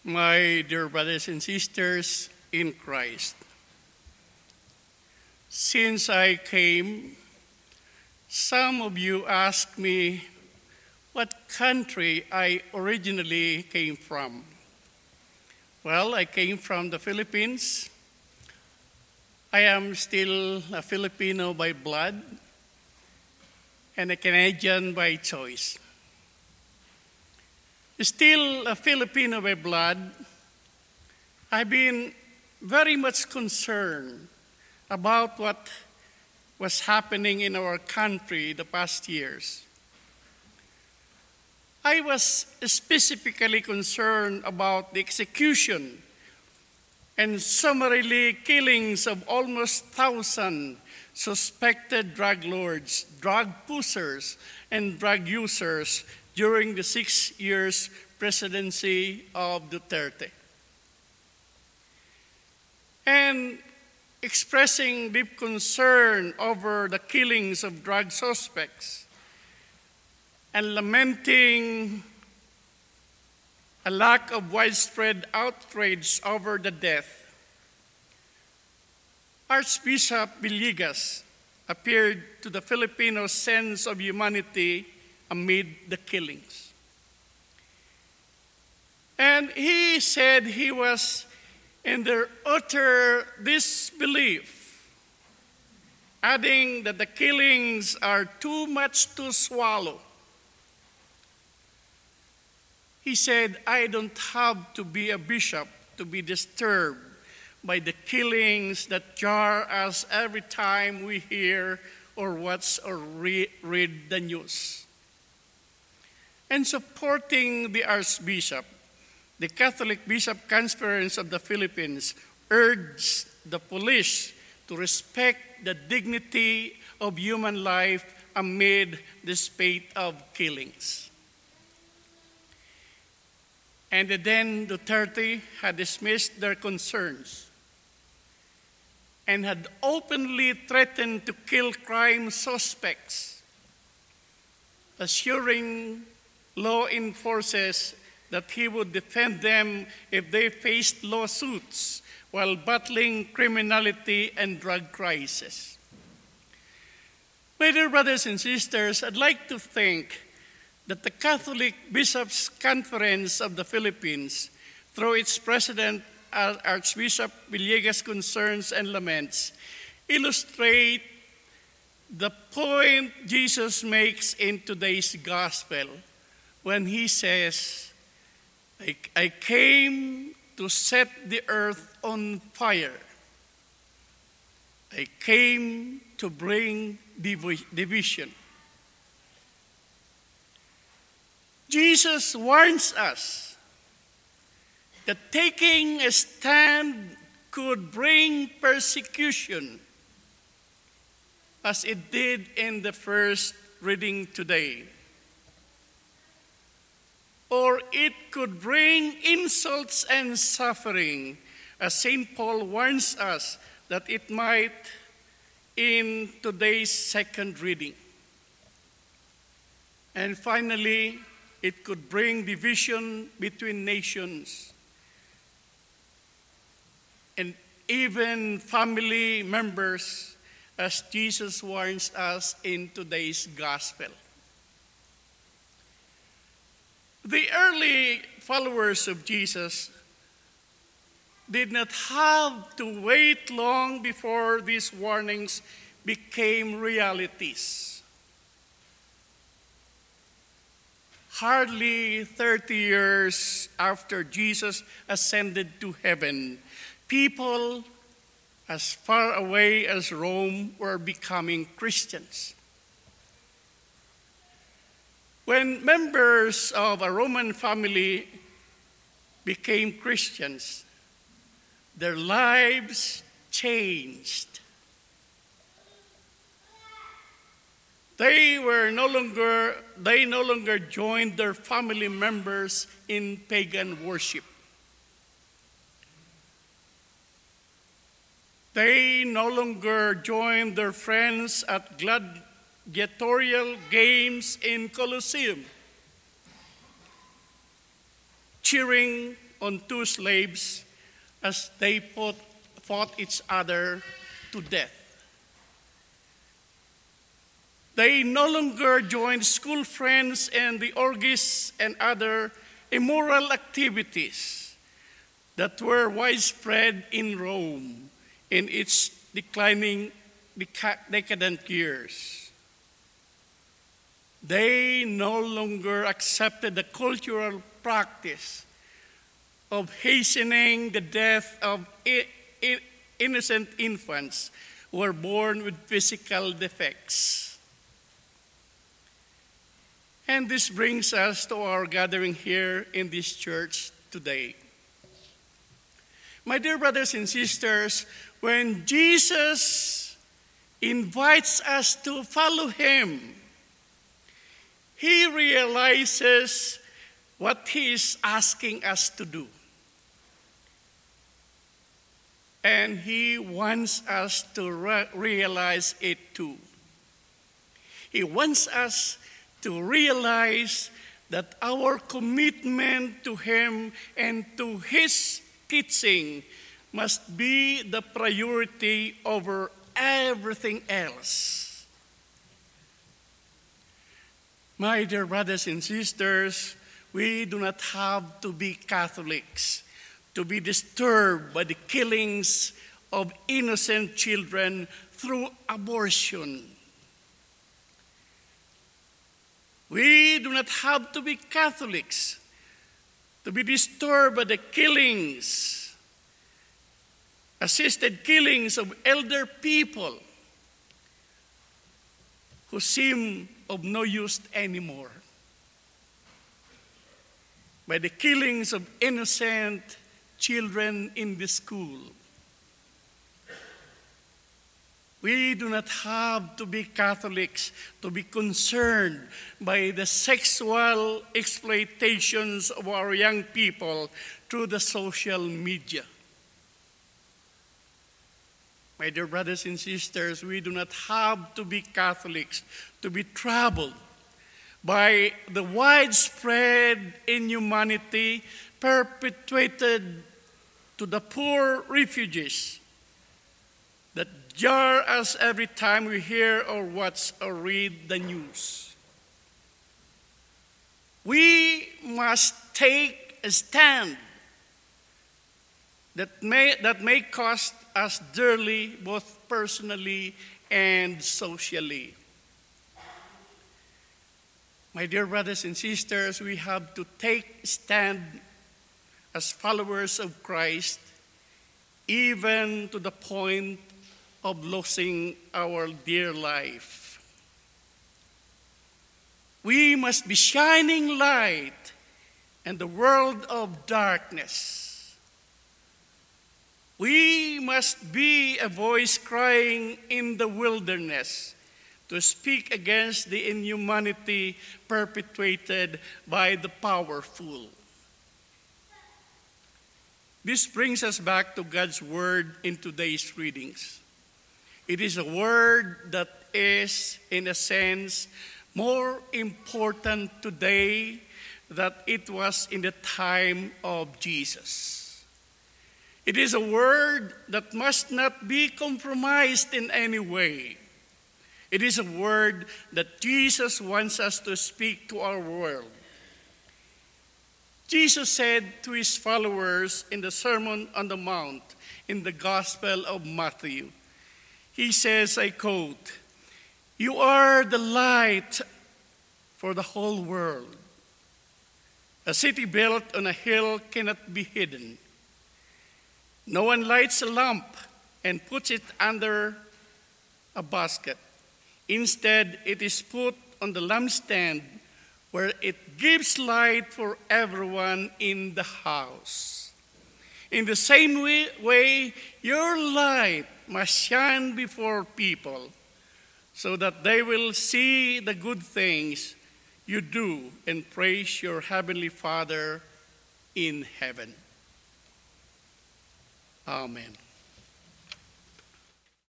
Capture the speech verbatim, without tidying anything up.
My dear brothers and sisters in Christ, since I came, some of you asked me what country I originally came from. Well, I came from the Philippines. I am still a Filipino by blood and a Canadian by choice. Still a Filipino by blood, I've been very much concerned about what was happening in our country the past years. I was specifically concerned about the execution and summarily killings of almost thousand suspected drug lords, drug pushers, and drug users during the six years presidency of Duterte. And expressing deep concern over the killings of drug suspects and lamenting a lack of widespread outrage over the death, Archbishop Villegas appeared to the Filipino sense of humanity amid the killings. And he said he was in their utter disbelief, adding that the killings are too much to swallow. He said, I don't have to be a bishop to be disturbed by the killings that jar us every time we hear or watch or re- read the news. And supporting the Archbishop, the Catholic Bishop Conference of the Philippines urged the police to respect the dignity of human life amid the spate of killings. And then Duterte had dismissed their concerns and had openly threatened to kill crime suspects, assuring law enforcers that he would defend them if they faced lawsuits while battling criminality and drug crisis. My dear brothers and sisters, I'd like to think that the Catholic Bishops' Conference of the Philippines, through its president, Archbishop Villegas' concerns and laments, illustrate the point Jesus makes in today's gospel when he says, I, I came to set the earth on fire. I came to bring div- division. Jesus warns us that taking a stand could bring persecution, as it did in the first reading today. Or it could bring insults and suffering, as Saint Paul warns us that it might in today's second reading. And finally, it could bring division between nations and even family members, as Jesus warns us in today's gospel. The early followers of Jesus did not have to wait long before these warnings became realities. Hardly thirty years after Jesus ascended to heaven, people as far away as Rome were becoming Christians. When members of a Roman family became Christians, their lives changed. They were no longer, they no longer joined their family members in pagan worship. They no longer joined their friends at gladiatorial games in Colosseum, cheering on two slaves as they fought, fought each other to death. They no longer joined school friends and the orgies and other immoral activities that were widespread in Rome in its declining, decadent years. They no longer accepted the cultural practice of hastening the death of innocent infants who were born with physical defects. And this brings us to our gathering here in this church today. My dear brothers and sisters, when Jesus invites us to follow him, he realizes what he is asking us to do. And he wants us to re- realize it too. He wants us to realize that our commitment to him and to his teaching must be the priority over everything else. My dear brothers and sisters, we do not have to be Catholics to be disturbed by the killings of innocent children through abortion. We do not have to be Catholics to be disturbed by the killings, assisted killings of elder people who seem of no use anymore, by the killings of innocent children in the school. We do not have to be Catholics to be concerned by the sexual exploitations of our young people through the social media. My dear brothers and sisters, we do not have to be Catholics to be troubled by the widespread inhumanity perpetrated to the poor refugees that jar us every time we hear or watch or read the news. We must take a stand that may, that may cost us dearly, both personally and socially. My dear brothers and sisters, we have to take a stand as followers of Christ, even to the point of losing our dear life. We must be shining light in the world of darkness. We must be a voice crying in the wilderness to speak against the inhumanity perpetrated by the powerful. This brings us back to God's word in today's readings. It is a word that is, in a sense, more important today than it was in the time of Jesus. It is a word that must not be compromised in any way. It is a word that Jesus wants us to speak to our world. Jesus said to his followers in the Sermon on the Mount in the Gospel of Matthew, he says, I quote, "You are the light for the whole world. A city built on a hill cannot be hidden. No one lights a lamp and puts it under a basket. Instead, it is put on the lampstand where it gives light for everyone in the house. In the same way, way your light must shine before people so that they will see the good things you do and praise your heavenly Father in heaven." Amen.